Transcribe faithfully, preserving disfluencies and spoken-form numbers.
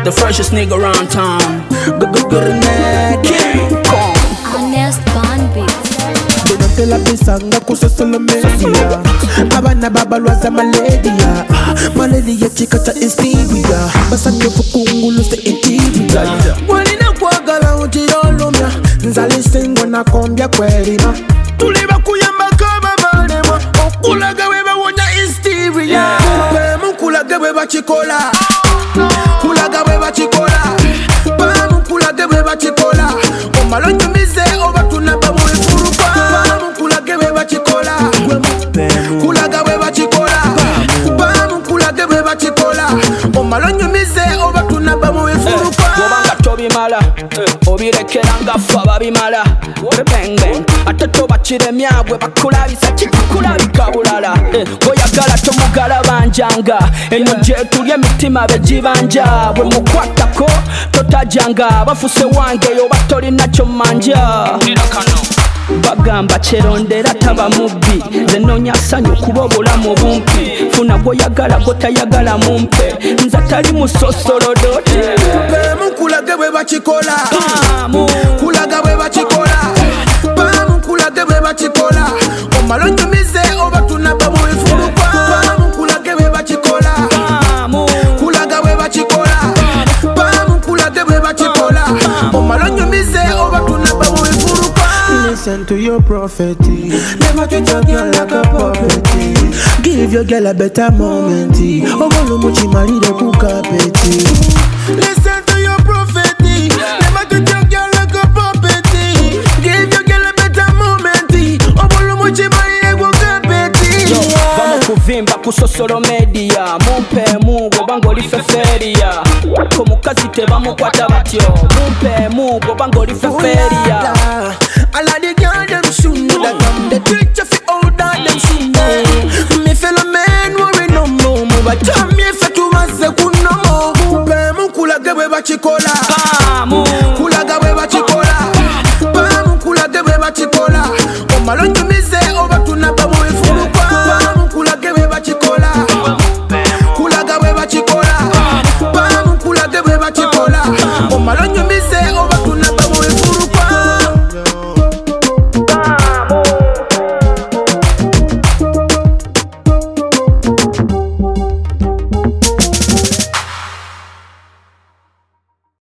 the freshest nigga around town. Good neck, come. Honest Bond Beats. Tela pisanga ku social media. Abana babalwaza malaria. Malaria chikata inspiria. Basake fukungulu se interior. Walina kwagala utirolumya. Nzali singo na kombya kwelima. Tuliba kuyamba kaba malema. Okulaga weba wonya interior. Bemu kulaga weba chikola. Kulaga weba chikola. Bemu kulaga weba chikola. Omalonyo mize oba tunaba mu ifuruka. Kulaga weba chikola. Kulaga weba chikola. Bemu kulaga weba chikola. Omalonyo mize oba tunaba mu ifuruka. Wabanga tobimala obirekera ngafa babimala bang bang ate tobakiremya bwe bakulabisa kikukulabika bulala oyagala tomugala banjanga eno gye tuli emitima begibanja bwe mukwatako totajanga bafuse wange yoba tolina kyomanja bagamba kyerondera taba mubbi nze noonya ssanyu kuba obulamu bumpi funa gwoyagala gwotayagala mumpe nze tali musosolodote bemu kulaga bwe bakikola kulaga bwe bakikola bemu kulaga bwe bakikola omalonyumize oba tunaba mu ifuruka bemu kulaga bwe bakikola kulaga bwe bakikola bemu kulaga bwe bakikola omalonyumize oba tunaba mu ifuruka. Listen to your prophecy. Never treat your girl like a puppet. Give your girl a better moment. Omolo muchi maride kukapeti. Listen to your prophecy. Never treat your girl like a puppet. Give your girl a better moment. Omolo muchi maride kukapeti. Vamos kuvimba ku social media. Mumpe mu gobango lifeferia. Komukazi tebamukwata batyo. Mumpe mu gobango lifeferia. All of the girls them soon know that I'm the teacher for all that them soon know. Me fellow men worry no more. But tell me if you want to kuno mo. Bemu kulaga we bachikola. Kulaga we bachikola. Bemu kulaga we bachikola. Omalonyo mize